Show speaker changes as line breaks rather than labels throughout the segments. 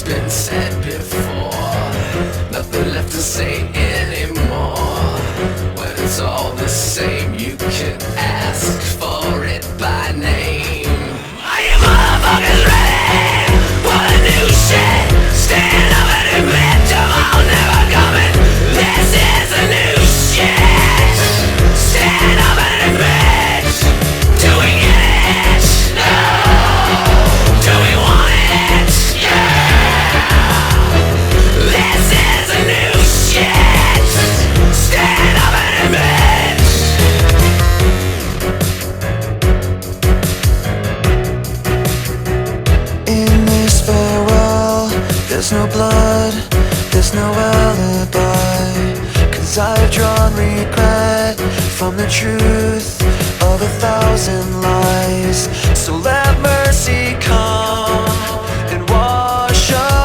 been said before. Nothing left to say anymore. When it's all the same, you can ask for it by name. Are you motherfuckers ready for the new shit? Stand up and admit tomorrow never coming. This is the new shit. Stand up and admit. Do we get it? No. Do we want it? Yeah. This is the new shit. Stand up and admit.
In this farewell, there's no blood, there's no alibi. 'Cause I've drawn regret from the truth of 1,000 lies. So let mercy come and wash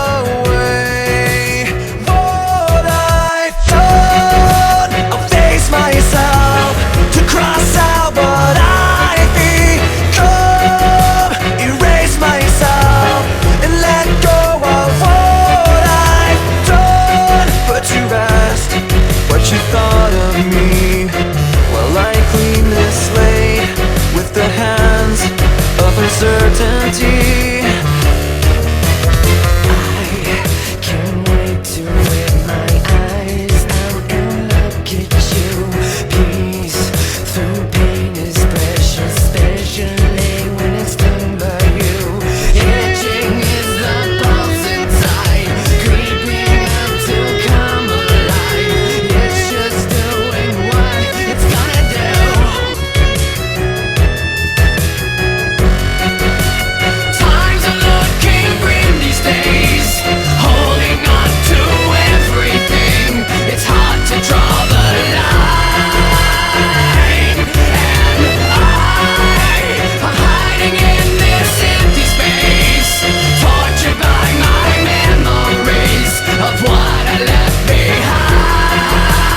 away what I've done. I'll face myself to cross out what I've become. Erase myself and let go of what I've done. Put to rest what you thought of me while I clean this slate with the hands of uncertainty.
I can't wait to lift my eyes out and look at you. Peace through pain is precious, especially when it's done by you. Itching is the pulse inside, creeping up to come alive. It's just doing what it's gonna do.
Times are looking grim these days, holding on to everything. It's hard to draw the line, and I'm hiding in this empty space, tortured by my memories of what I left behind.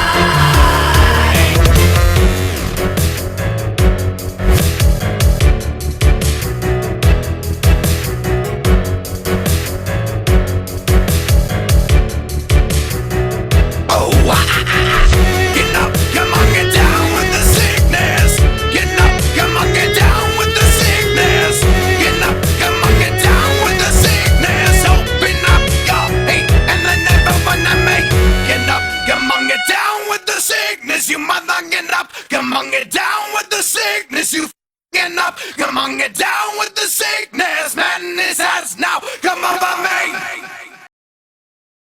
Oh, get up, come on, get down with the sickness. Get up, come on, get down with the sickness. Get up, come on, get down with the sickness. Open up your hate and then never wanna make. Get up, come on, get down with the sickness. You mother, get up, come on, get down with the sickness. You get up, come on, get down with the sickness.